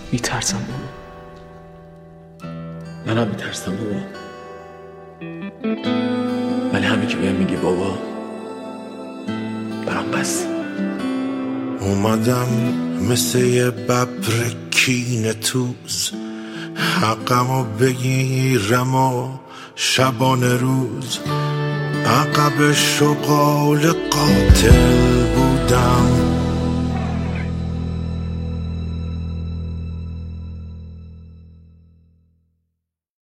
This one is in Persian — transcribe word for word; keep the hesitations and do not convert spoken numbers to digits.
میترسم بابا. منم میترسم بابا، ولی همین که بهم میگی بابا برام بس. اومدم مثل یه ببر کینه توز، حقمو بگیرم و شبانه روز عقب شغال قاتل بودم.